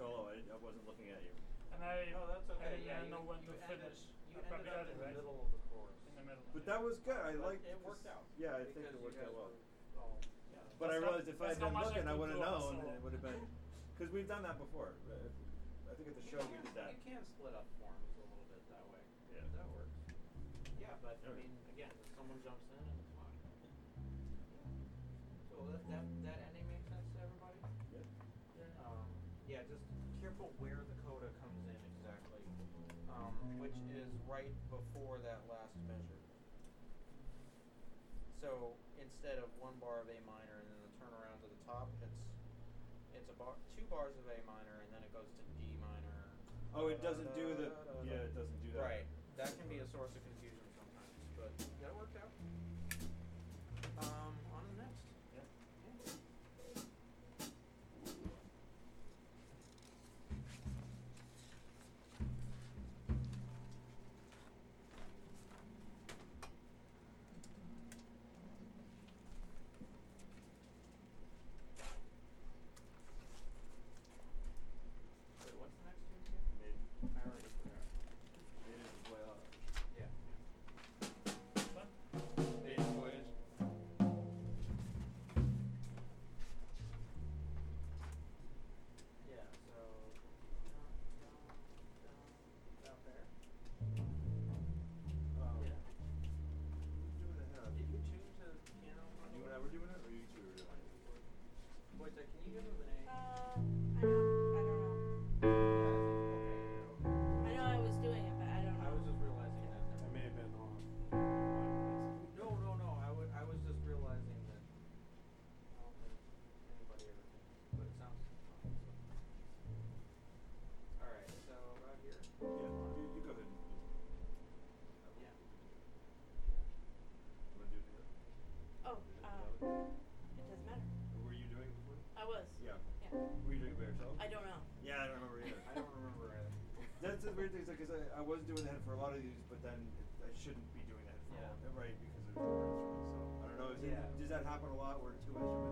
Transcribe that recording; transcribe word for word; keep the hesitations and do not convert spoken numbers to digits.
solo. I, I wasn't looking at you. And I, no, that's okay. I didn't yeah, know you, when you to ended, finish. You I ended probably up had in it, the right? middle of the chorus. In the middle. But that was good. I But liked it worked out. Yeah, I think because it you worked guys out well. were all, yeah. But I That's realized not- if I had that's been not much I looking, I could would have do on a known, solo. and it would have been because we've done that before. I think at the You show can, we did that. You can split up forms a little bit that way. Yeah. That works. Yeah, but I Okay. mean, again, if someone jumps in and it's fine. So that, that that ending makes sense to everybody? Yeah. Yeah. Um, yeah, just careful where the coda comes in exactly, um, which is right before that last measure. So instead of one bar of A minor and then the turnaround to the top, it's it's a bar, two bars of A minor, and then it goes to D minor. Oh, it doesn't do the. Yeah, it doesn't do that. Right. That can be a source of confusion sometimes, but that worked out. Um, on to the next. Yeah. Yeah. Wait, what's the next tune again? Mid. I already forgot. Mid is voyage. Yeah. What? Mid is voyage. Yeah, so down, down, down, down there. Um, Yeah. Doing it now. Did you tune to piano? You and I were doing it, or you two were doing it? Wait, can you give him an A? Uh, I don't, I don't know. Yeah, I think, okay, no. I know I was doing it, but I don't know. I was just realizing that. I may have been off. No, no, no. I, w- I was just realizing that I don't think anybody ever thinks, but it sounds fine. So. All right, so about here. Yeah. You, you go ahead. Yeah. You want to do it together? Oh, Is it uh, together? it doesn't matter. Or were you doing it before? I was. Yeah. Yeah. Were you doing it by yourself? I don't know. Yeah, I don't remember either. I don't remember either. That's the weird thing, because I, I was doing that for a lot of these, but then it, I shouldn't be doing that for Yeah. all, right, because of the instruments. So I don't know. Is Yeah. it, does that happen a lot where two instruments